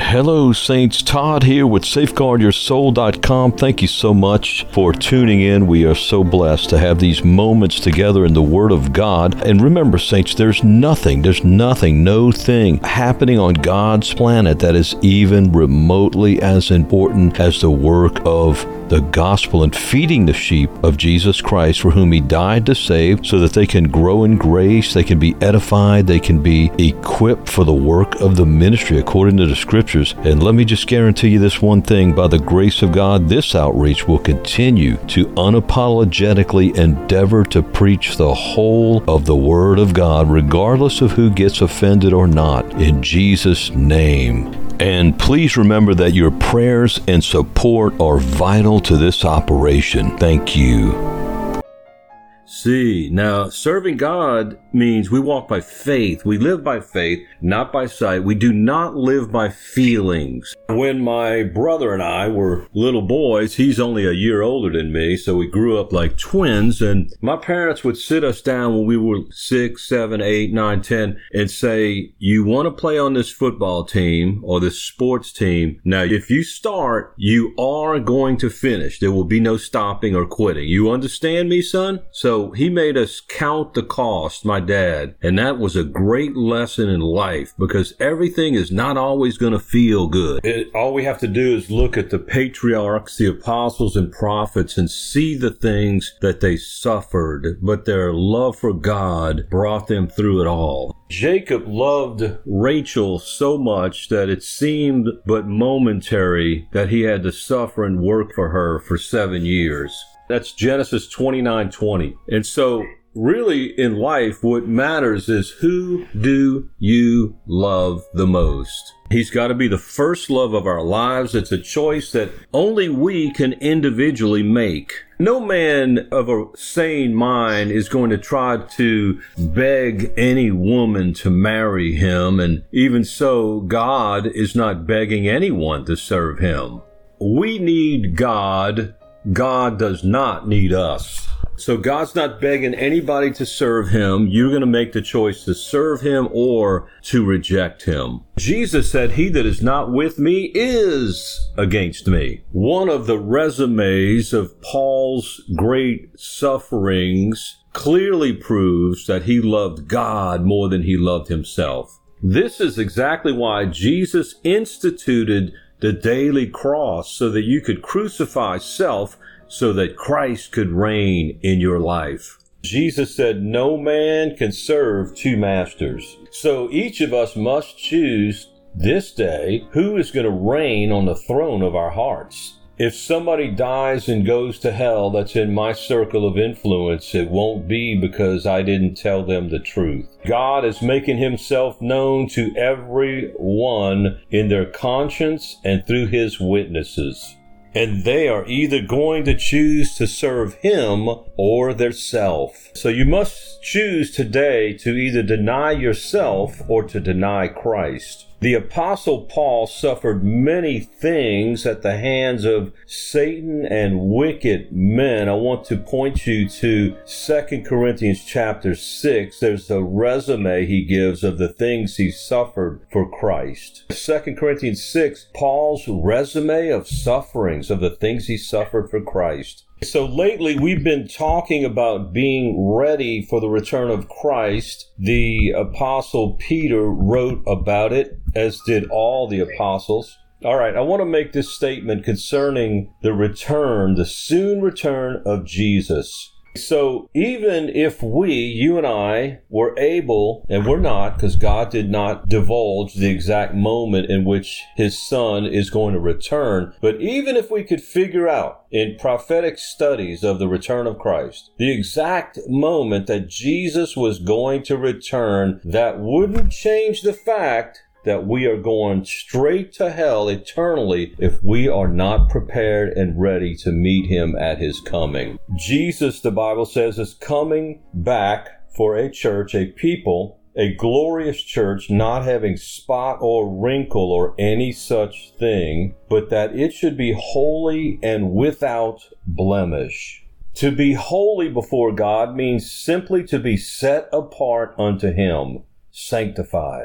Hello, Saints. Todd here with SafeguardYourSoul.com. Thank you so much for tuning in. We are so blessed to have these moments together in the Word of God. And remember, Saints, there's nothing, no thing happening on God's planet that is even remotely as important as the work of the gospel and feeding the sheep of Jesus Christ, for whom He died to save, so that they can grow in grace, they can be edified, they can be equipped for the work of the ministry according to the Scriptures. And let me just guarantee you this one thing: by the grace of God, this outreach will continue to unapologetically endeavor to preach the whole of the Word of God, regardless of who gets offended or not, in Jesus' name. And please remember that your prayers and support are vital to this operation. Thank you. See, now serving God means we walk by faith. We live by faith, not by sight. We do not live by feelings. When my brother and I were little boys, he's only a year older than me, so we grew up like twins, and my parents would sit us down when we were 6, 7, 8, 9, 10 and say, you want to play on this football team or this sports team. Now, if you start, you are going to finish. There will be no stopping or quitting. You understand me, son? So he made us count the cost, my dad, and that was a great lesson in life, because everything is not always going to feel good. All we have to do is look at the patriarchs, the apostles and prophets, and see the things that they suffered, but their love for God brought them through it all. Jacob loved Rachel so much that it seemed but momentary that he had to suffer and work for her for 7 years. That's Genesis 29:20. And so really in life, what matters is, who do you love the most? He's got to be the first love of our lives. It's a choice that only we can individually make. No man of a sane mind is going to try to beg any woman to marry him. And even so, God is not begging anyone to serve him. We need God. God does not need us. So God's not begging anybody to serve him. You're going to make the choice to serve him or to reject him. Jesus said, he that is not with me is against me. One of the resumes of Paul's great sufferings clearly proves that he loved God more than he loved himself. This is exactly why Jesus instituted the daily cross, so that you could crucify self so that Christ could reign in your life. Jesus said, no man can serve two masters. So each of us must choose this day who is going to reign on the throne of our hearts. If somebody dies and goes to hell that's in my circle of influence, it won't be because I didn't tell them the truth. God is making himself known to everyone in their conscience and through his witnesses. And they are either going to choose to serve him or their self. So you must choose today to either deny yourself or to deny Christ. The Apostle Paul suffered many things at the hands of Satan and wicked men. I want to point you to 2 Corinthians chapter 6. There's a resume he gives of the things he suffered for Christ. 2 Corinthians 6, Paul's resume of sufferings, of the things he suffered for Christ. So lately we've been talking about being ready for the return of Christ. The Apostle Peter wrote about it, as did all the apostles. All right, I want to make this statement concerning the return, the soon return of Jesus. So even if we, you and I, were able, and we're not, because God did not divulge the exact moment in which his son is going to return, but even if we could figure out in prophetic studies of the return of Christ, the exact moment that Jesus was going to return, that wouldn't change the fact that we are going straight to hell eternally if we are not prepared and ready to meet him at his coming. Jesus, the Bible says, is coming back for a church, a people, a glorious church, not having spot or wrinkle or any such thing, but that it should be holy and without blemish. To be holy before God means simply to be set apart unto him, sanctified.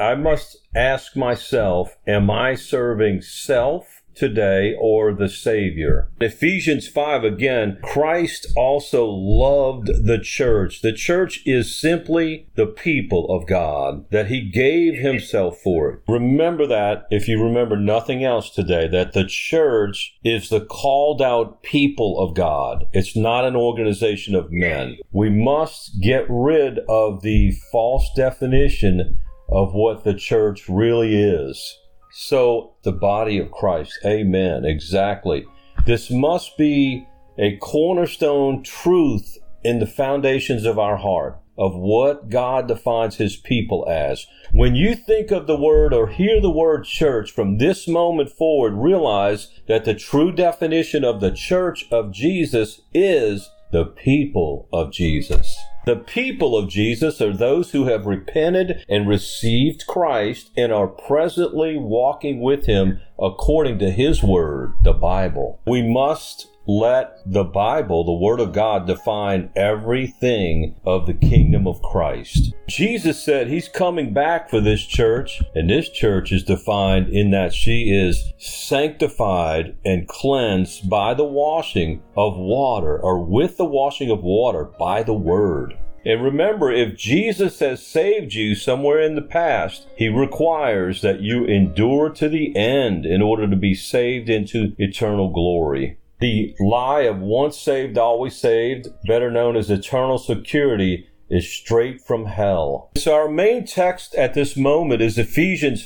I must ask myself, am I serving self today or the Savior? Ephesians 5, again, Christ also loved the church. The church is simply the people of God, that he gave himself for it. Remember that, if you remember nothing else today, that the church is the called out people of God. It's not an organization of men. We must get rid of the false definition of what the church really is. So, the body of Christ. Amen. Exactly. This must be a cornerstone truth in the foundations of our heart of what God defines his people as. When you think of the word or hear the word church from this moment forward, realize that the true definition of the church of Jesus is the people of Jesus. The people of Jesus are those who have repented and received Christ and are presently walking with him according to his word, the Bible. We must let the Bible, the Word of God, define everything of the kingdom of Christ. Jesus said he's coming back for this church, and this church is defined in that she is sanctified and cleansed by the washing of water, or with the washing of water by the Word. And remember, if Jesus has saved you somewhere in the past, he requires that you endure to the end in order to be saved into eternal glory. The lie of once saved, always saved, better known as eternal security, is straight from hell. So our main text at this moment is Ephesians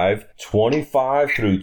5:25 through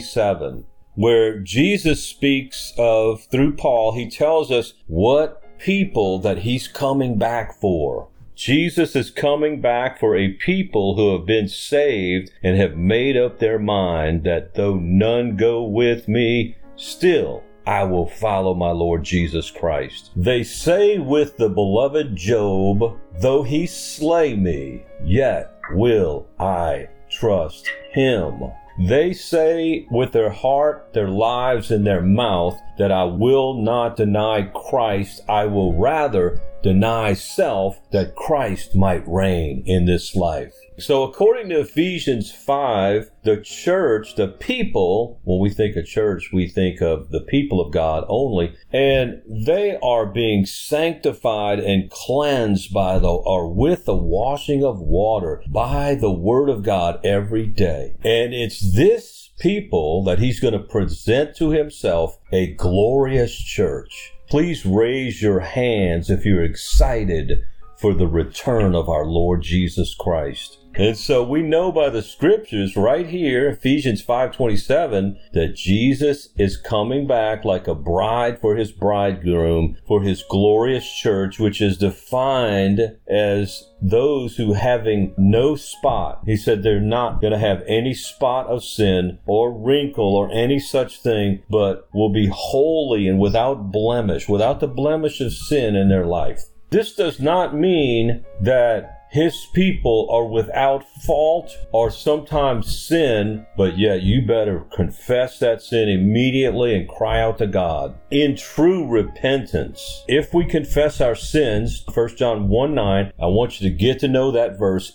27, where Jesus speaks of, through Paul, he tells us what people that he's coming back for. Jesus is coming back for a people who have been saved and have made up their mind that though none go with me, still I will follow my Lord Jesus Christ. They say with the beloved Job, though he slay me, yet will I trust him. They say with their heart, their lives, and their mouth that I will not deny Christ. I will rather deny self that Christ might reign in this life. So according to Ephesians 5, the church, the people, when we think of church, we think of the people of God only, and they are being sanctified and cleansed by or with the washing of water by the Word of God every day. And it's this people that he's going to present to himself a glorious church. Please raise your hands if you're excited for the return of our Lord Jesus Christ. And so we know by the scriptures right here, Ephesians 5:27, that Jesus is coming back like a bride for his bridegroom, for his glorious church, which is defined as those who having no spot. He said they're not going to have any spot of sin or wrinkle or any such thing, but will be holy and without blemish, without the blemish of sin in their life. This does not mean that his people are without fault or sometimes sin, but yet you better confess that sin immediately and cry out to God in true repentance. If we confess our sins, 1 John 1:9, I want you to get to know that verse.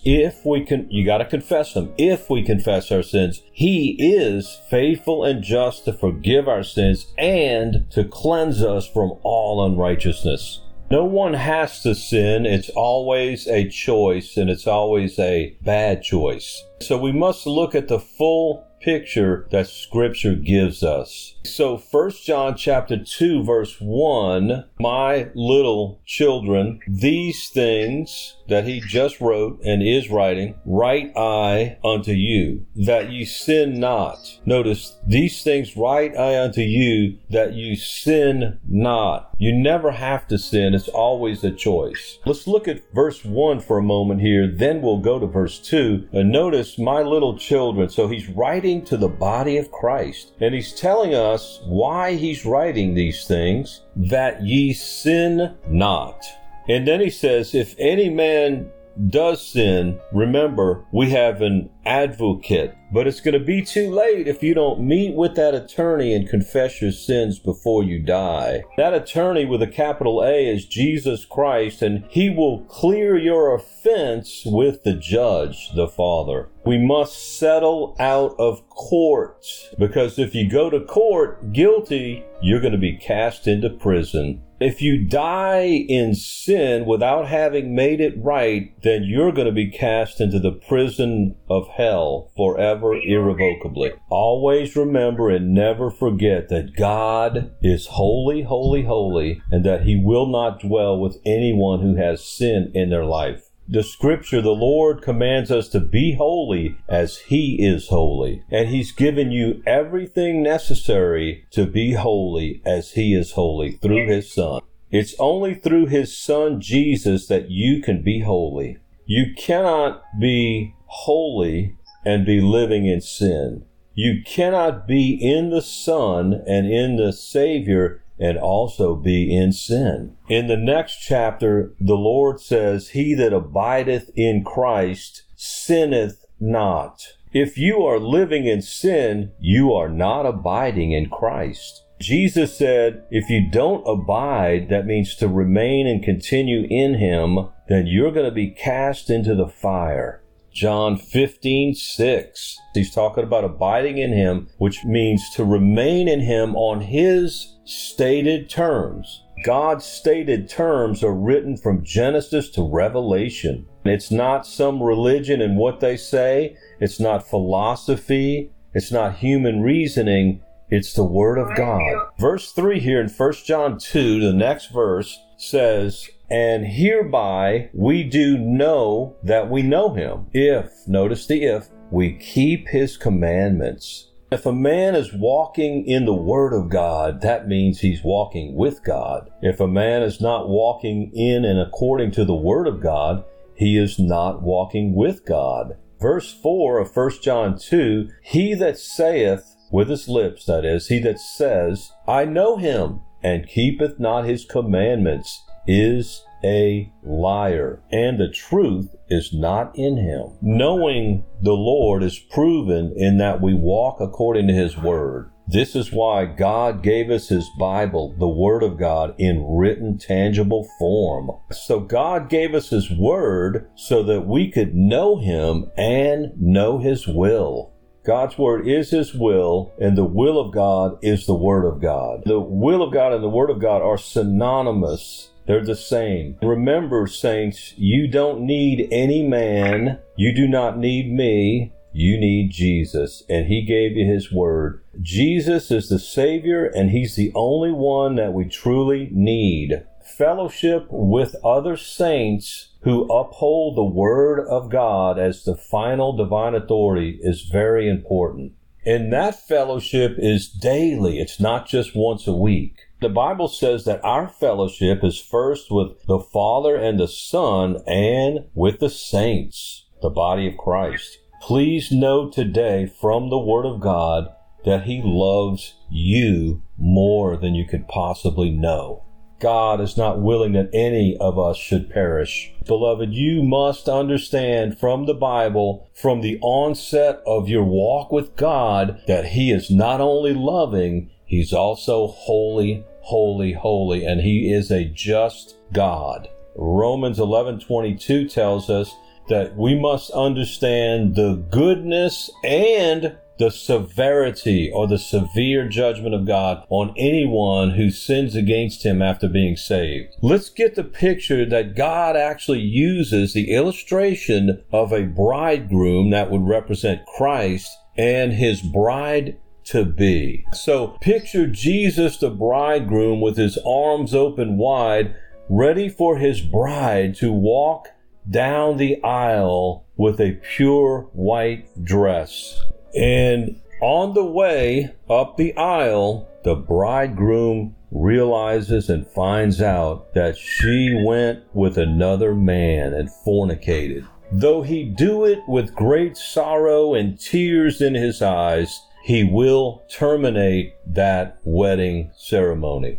You got to confess them. If we confess our sins, he is faithful and just to forgive our sins and to cleanse us from all unrighteousness. No one has to sin. It's always a choice, and it's always a bad choice. So we must look at the full picture that Scripture gives us. So 1 John chapter 2 verse 1, my little children, these things that he just wrote and is writing, write I unto you, that ye sin not. Notice, these things write I unto you, that you sin not. You never have to sin. It's always a choice. Let's look at verse 1 for a moment here. Then we'll go to verse 2. And notice, my little children. So he's writing to the body of Christ. And he's telling us why he's writing these things, that ye sin not. And then he says, if any man does sin, remember, we have an advocate. But it's going to be too late if you don't meet with that attorney and confess your sins before you die. That attorney with a capital A is Jesus Christ, and he will clear your offense with the judge, the Father. We must settle out of court, because if you go to court guilty, you're going to be cast into prison. If you die in sin without having made it right, then you're going to be cast into the prison of hell forever, irrevocably. Always remember and never forget that God is holy, holy, holy, and that he will not dwell with anyone who has sin in their life. The scripture, the Lord commands us to be holy as he is holy. And he's given you everything necessary to be holy as he is holy through his Son. It's only through his Son, Jesus, that you can be holy. You cannot be holy and be living in sin. You cannot be in the Son and in the Savior and also be in sin. In the next chapter, the Lord says, he that abideth in Christ sinneth not. If you are living in sin, you are not abiding in Christ. Jesus said, if you don't abide, that means to remain and continue in him, then you're going to be cast into the fire. John 15:6. He's talking about abiding in him, which means to remain in him on his stated terms. God's stated terms are written from Genesis to Revelation. It's not some religion and what they say. It's not philosophy. It's not human reasoning. It's the Word of God. Verse 3 here in 1 John 2, the next verse, says, and hereby we do know that we know him, if, notice the if, we keep his commandments. If a man is walking in the Word of God, that means he's walking with God. If a man is not walking in and according to the Word of God, he is not walking with God. Verse 4 of 1 John 2, he that saith, with his lips, that is, he that says, I know him, and keepeth not his commandments, is a liar, and the truth is not in him. Knowing the Lord is proven in that we walk according to his word. This is why God gave us his Bible, the Word of God, in written, tangible form. So God gave us his word so that we could know him and know his will. God's word is his will, and the will of God is the word of God. The will of God and the word of God are synonymous. They're the same. Remember, saints, you don't need any man. You do not need me. You need Jesus, and he gave you his word. Jesus is the Savior, and he's the only one that we truly need. Fellowship with other saints who uphold the Word of God as the final divine authority is very important. And that fellowship is daily. It's not just once a week. The Bible says that our fellowship is first with the Father and the Son and with the saints, the body of Christ. Please know today from the Word of God that he loves you more than you could possibly know. God is not willing that any of us should perish. Beloved, you must understand from the Bible, from the onset of your walk with God, that he is not only loving, he's also holy, holy, holy, and he is a just God. Romans 11:22 tells us that we must understand the goodness and the severity or the severe judgment of God on anyone who sins against him after being saved. Let's get the picture that God actually uses the illustration of a bridegroom that would represent Christ and his bride to be. So picture Jesus the bridegroom with his arms open wide, ready for his bride to walk down the aisle with a pure white dress. And on the way up the aisle, the bridegroom realizes and finds out that she went with another man and fornicated. Though he do it with great sorrow and tears in his eyes, he will terminate that wedding ceremony.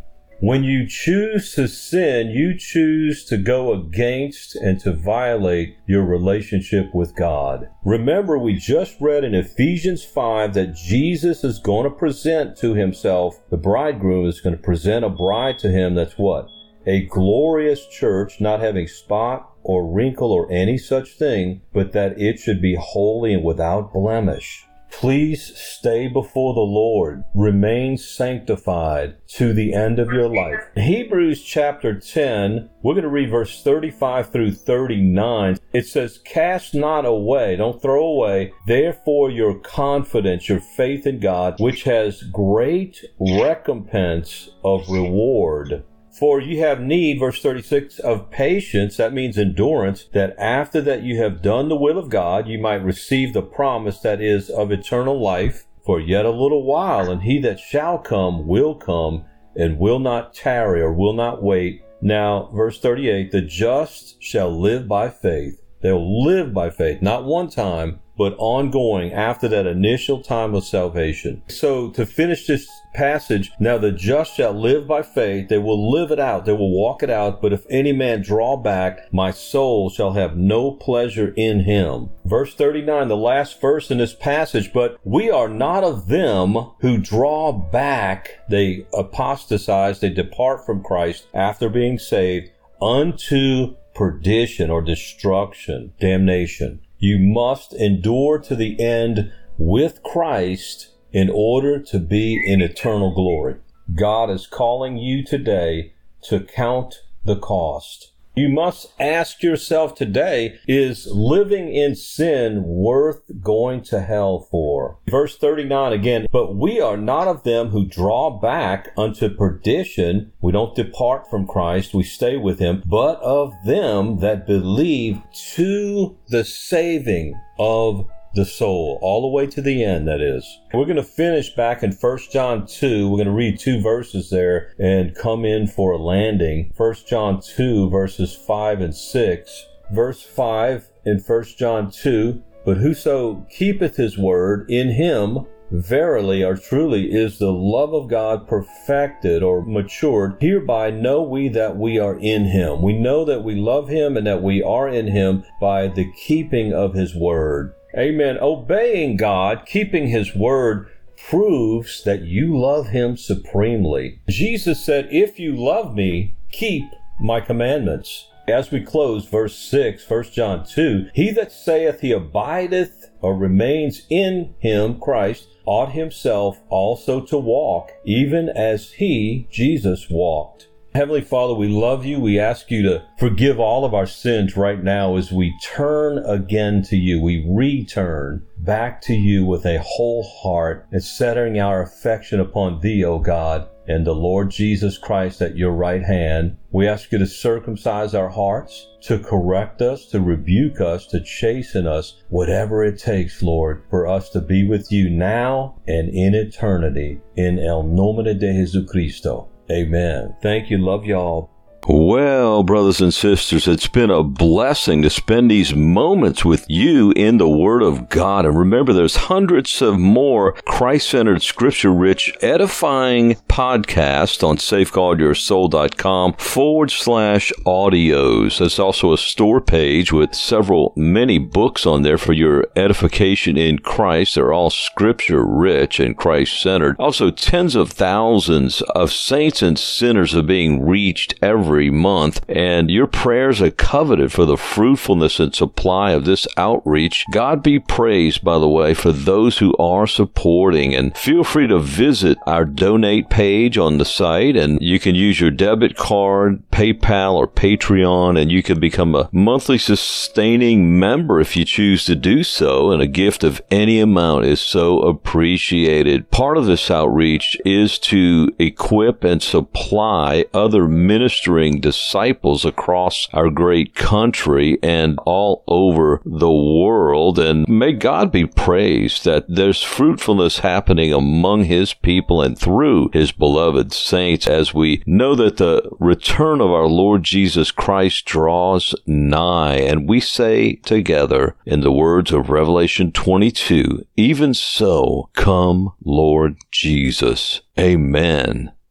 When you choose to sin, you choose to go against and to violate your relationship with God. Remember, we just read in Ephesians 5 that Jesus is going to present to himself, the bridegroom is going to present a bride to him that's what? A glorious church, not having spot or wrinkle or any such thing, but that it should be holy and without blemish. Please stay before the Lord. Remain sanctified to the end of your life. Hebrews chapter 10, we're going to read verse 35 through 39. It says, cast not away, don't throw away, therefore your confidence, your faith in God, which has great recompense of reward. For you have need, verse 36, of patience, that means endurance, that after that you have done the will of God, you might receive the promise that is of eternal life. For yet a little while, and he that shall come, and will not tarry or will not wait. Now, verse 38, the just shall live by faith. They'll live by faith, not one time, but ongoing after that initial time of salvation. So to finish this passage, now the just shall live by faith. They will live it out. They will walk it out. But if any man draw back, my soul shall have no pleasure in him. Verse 39, the last verse in this passage, but we are not of them who draw back. They apostatize. They depart from Christ after being saved unto perdition or destruction, damnation. You must endure to the end with Christ in order to be in eternal glory. God is calling you today to count the cost. You must ask yourself today, is living in sin worth going to hell for? Verse 39 again, but we are not of them who draw back unto perdition. We don't depart from Christ, we stay with him, but of them that believe to the saving of the soul, all the way to the end, that is. We're going to finish back in 1 John 2. We're going to read 2 verses there and come in for a landing. 1 John 2, verses 5 and 6. Verse 5 in 1 John 2, but whoso keepeth his word, in him verily or truly is the love of God perfected or matured. Hereby know we that we are in him. We know that we love him and that we are in him by the keeping of his word. Amen. Obeying God, keeping his word, proves that you love him supremely. Jesus said, if you love me, keep my commandments. As we close, verse 6, 1 John 2, he that saith he abideth or remains in him, Christ, ought himself also to walk, even as he, Jesus, walked. Heavenly Father, we love you. We ask you to forgive all of our sins right now as we turn again to you. We return back to you with a whole heart and setting our affection upon thee, O God, and the Lord Jesus Christ at your right hand. We ask you to circumcise our hearts, to correct us, to rebuke us, to chasten us, whatever it takes, Lord, for us to be with you now and in eternity. In el nomine de Jesucristo. Amen. Thank you. Love y'all. Well, brothers and sisters, it's been a blessing to spend these moments with you in the Word of God. And remember, there's hundreds of more Christ-centered, scripture-rich, edifying podcasts on safeguardyoursoul.com/audios. There's also a store page with many books on there for your edification in Christ. They're all scripture-rich and Christ-centered. Also, tens of thousands of saints and sinners are being reached every month, and your prayers are coveted for the fruitfulness and supply of this outreach. God be praised, by the way, for those who are supporting, and feel free to visit our donate page on the site, and you can use your debit card, PayPal, or Patreon, and you can become a monthly sustaining member if you choose to do so, and a gift of any amount is so appreciated. Part of this outreach is to equip and supply other ministering disciples across our great country and all over the world. And may God be praised that there's fruitfulness happening among his people and through his beloved saints, as we know that the return of our Lord Jesus Christ draws nigh. And we say together in the words of Revelation 22, even so, come, Lord Jesus. Amen.